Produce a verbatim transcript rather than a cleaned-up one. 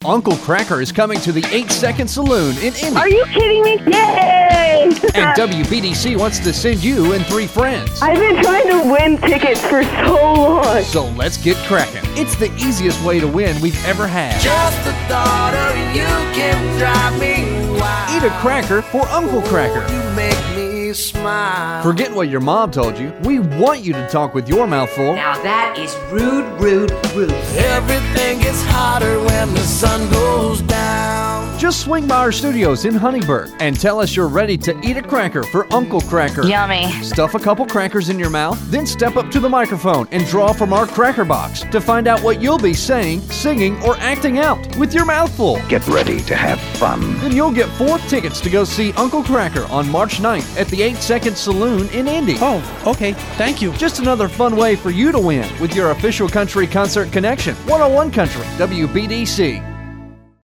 Uncle Kracker is coming to the eight second Saloon in Indy. Are you kidding me? Yay! And W B D C wants to send you and three friends. I've been trying to win tickets for so long. So let's get cracking. It's the easiest way to win we've ever had. Just the thought of you can drive me wild. Eat a cracker for Uncle Kracker. You make me smile. Forget what your mom told you. We want you to talk with your mouth full. Now that is rude, rude, rude. Everything gets hotter when the sun goes down. Just swing by our studios in Huntingburg and tell us you're ready to eat a cracker for Uncle Kracker. Yummy. Stuff a couple crackers in your mouth, then step up to the microphone and draw from our cracker box to find out what you'll be saying, singing, or acting out with your mouth full. Get ready to have fun. Then you'll get four tickets to go see Uncle Kracker on March ninth at the eight second Saloon in Indy. Oh, okay. Thank you. Just another fun way for you to win with your official country concert connection. one oh one Country, W B D C.